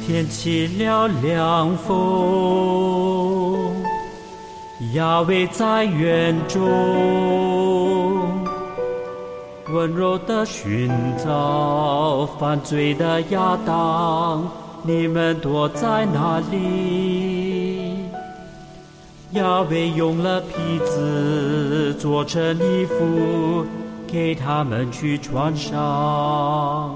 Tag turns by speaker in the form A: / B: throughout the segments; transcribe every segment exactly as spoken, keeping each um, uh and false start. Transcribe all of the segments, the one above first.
A: 天起了凉风，亚威在园中温柔地寻找犯罪的亚当，你们躲在哪里？亚威用了皮子做成衣服，给他们去穿上。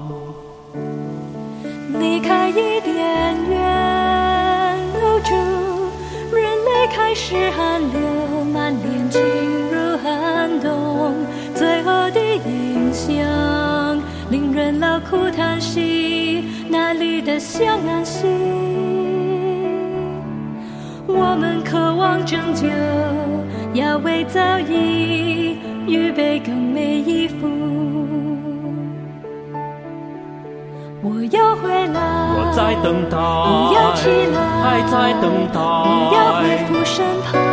B: 离开伊甸园，哦主，人类开始汗流满脸，进入寒冬，罪恶的影响令人劳苦叹息，哪里的香安息？我们渴望拯救，要为早已预备更美衣服。我要回来，
A: 我在等待，
B: 我要起来，
A: 还在等待，
B: 我要恢复身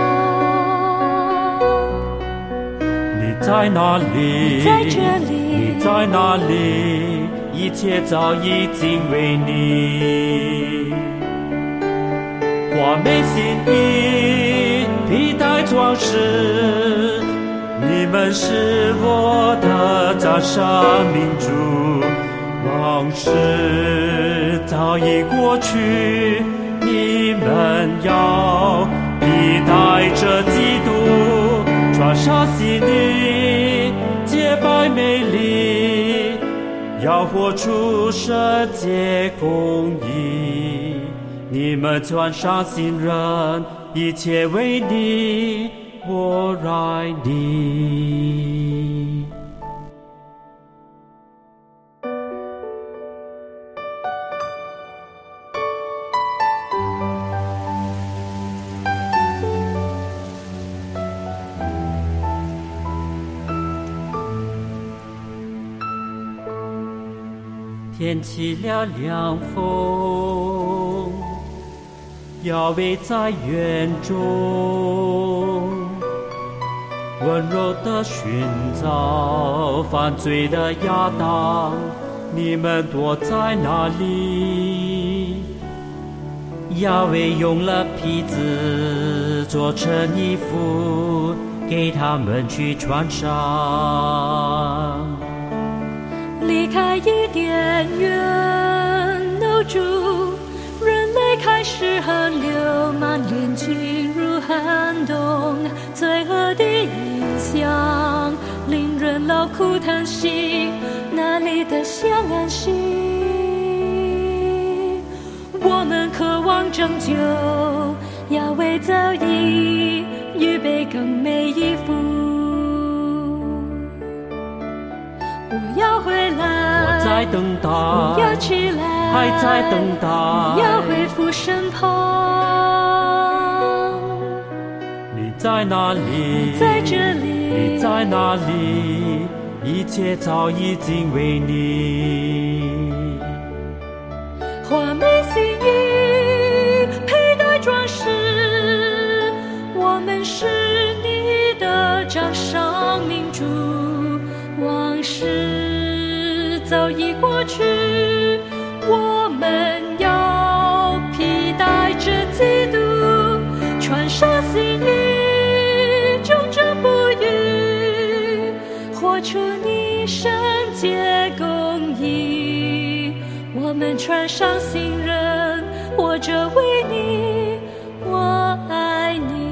B: 旁。
A: 你在哪里？
B: 你在这里，
A: 你在哪里？一切早已经为你。华美新衣，披戴装饰，你们是我的掌上明珠。往事早已过去，你们要披戴着基督，穿上新衣，洁白美丽，要活出圣洁公义。你们穿上新人，一切为你，我爱你。天起了凉风，亚威在园中温柔地寻找犯罪的亚当，你们躲在哪里？亚威用了皮子做成衣服，给他们去穿上。
B: 离开伊甸园，哦主，人类开始汗流满脸，进入寒冬，罪恶的影响令人劳苦叹息，哪里的香安息？我们渴望拯救，要为早已预备更美衣服。我要回来，
A: 我在等待，
B: 我要起来，
A: 还在等待，
B: 我要恢复身旁。
A: 你在哪里？
B: 我在这里，
A: 你在哪里？一切早已经为你。
B: 华美新衣，佩戴装饰，我们是你的掌上明珠。往事早已过去，我们要披戴着基督，穿上新衣，忠贞不渝，活出你圣洁公义。我们穿上新人，活着为你，我爱你。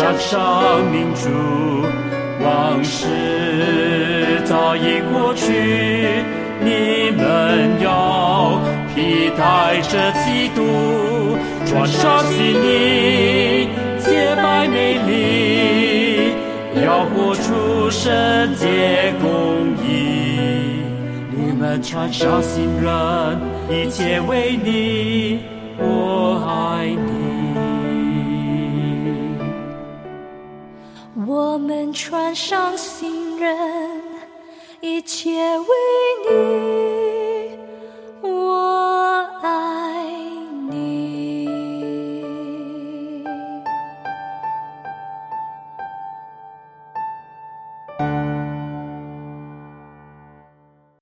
A: 掌生命主，往事早已过去，你们要披戴着基督，穿上新衣，洁白美丽，要活出圣洁公义。你们穿上新人，一切为你，我爱你。
B: 我们穿上新人，一切为你。